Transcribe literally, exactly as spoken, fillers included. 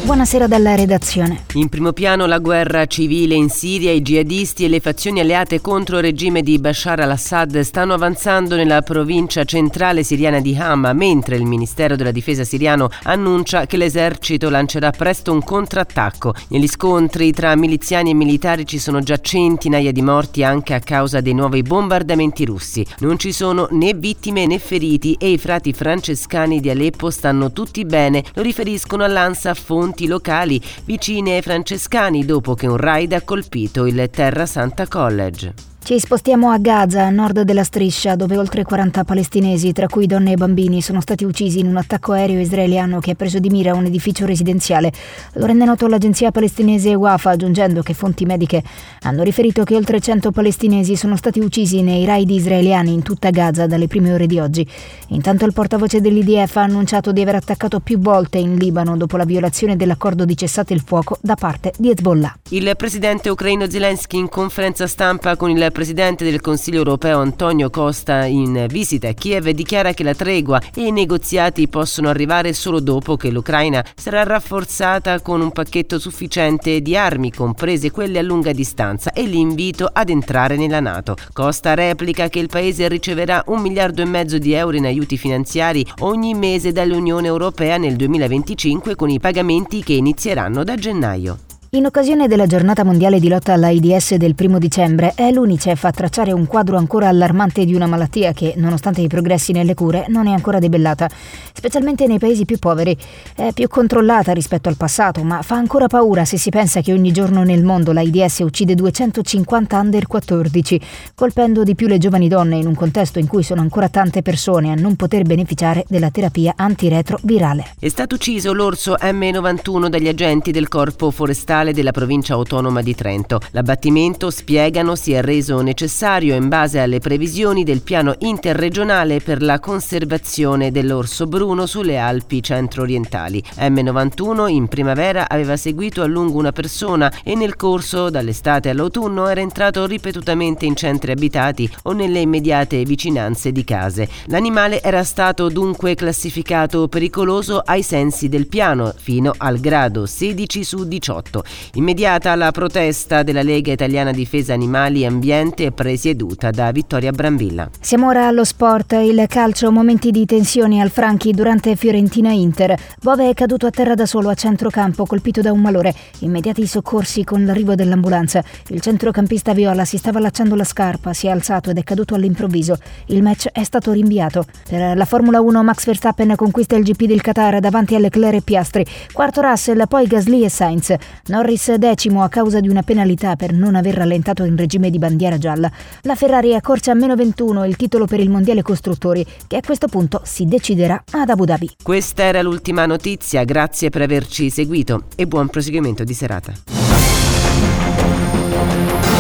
Buonasera dalla redazione. In primo piano la guerra civile in Siria, i jihadisti e le fazioni alleate contro il regime di Bashar al-Assad stanno avanzando nella provincia centrale siriana di Hama, mentre il Ministero della Difesa siriano annuncia che l'esercito lancerà presto un contrattacco. Negli scontri tra miliziani e militari ci sono già centinaia di morti anche a causa dei nuovi bombardamenti russi. Non ci sono né vittime né feriti e i frati francescani di Aleppo stanno tutti bene, lo riferiscono all'ANSA fonti locali vicine ai francescani dopo che un raid ha colpito il Terra Santa College. Ci spostiamo a Gaza, a nord della striscia, dove oltre quaranta palestinesi, tra cui donne e bambini, sono stati uccisi in un attacco aereo israeliano che ha preso di mira un edificio residenziale. Lo rende noto l'agenzia palestinese Wafa, aggiungendo che fonti mediche hanno riferito che oltre cento palestinesi sono stati uccisi nei raid israeliani in tutta Gaza dalle prime ore di oggi. Intanto il portavoce dell'I D F ha annunciato di aver attaccato più volte in Libano dopo la violazione dell'accordo di cessate il fuoco da parte di Hezbollah. Il presidente ucraino Zelensky in conferenza stampa con il presidente del Consiglio europeo Antonio Costa in visita a Kiev dichiara che la tregua e i negoziati possono arrivare solo dopo che l'Ucraina sarà rafforzata con un pacchetto sufficiente di armi, comprese quelle a lunga distanza, e l'invito ad entrare nella NATO. Costa replica che il paese riceverà un miliardo e mezzo di euro in aiuti finanziari ogni mese dall'Unione Europea nel duemilaventicinque, con i pagamenti che inizieranno da gennaio. In occasione della giornata mondiale di lotta all'AIDS del primo dicembre, è l'UNICEF a tracciare un quadro ancora allarmante di una malattia che, nonostante i progressi nelle cure, non è ancora debellata, specialmente nei paesi più poveri. È più controllata rispetto al passato, ma fa ancora paura se si pensa che ogni giorno nel mondo l'AIDS uccide duecentocinquanta under quattordici, colpendo di più le giovani donne in un contesto in cui sono ancora tante persone a non poter beneficiare della terapia antiretrovirale. È stato ucciso l'orso M novantuno dagli agenti del Corpo Forestale della provincia autonoma di Trento. L'abbattimento, spiegano, si è reso necessario in base alle previsioni del piano interregionale per la conservazione dell'orso bruno sulle Alpi centro-orientali. M novantuno in primavera aveva seguito a lungo una persona e nel corso dall'estate all'autunno era entrato ripetutamente in centri abitati o nelle immediate vicinanze di case. L'animale era stato dunque classificato pericoloso ai sensi del piano fino al grado sedici su diciotto. Immediata la protesta della Lega Italiana Difesa Animali e Ambiente, presieduta da Vittoria Brambilla. Siamo ora allo sport. Il calcio, momenti di tensione al Franchi durante Fiorentina-Inter. Bove è caduto a terra da solo a centrocampo, colpito da un malore. Immediati soccorsi con l'arrivo dell'ambulanza. Il centrocampista viola si stava allacciando la scarpa, si è alzato ed è caduto all'improvviso. Il match è stato rinviato. Per la Formula uno Max Verstappen conquista il G P del Qatar davanti a Leclerc e Piastri. Quarto Russell, poi Gasly e Sainz. Norris decimo a causa di una penalità per non aver rallentato in regime di bandiera gialla. La Ferrari accorcia a meno ventuno il titolo per il mondiale costruttori, che a questo punto si deciderà ad Abu Dhabi. Questa era l'ultima notizia, grazie per averci seguito e buon proseguimento di serata.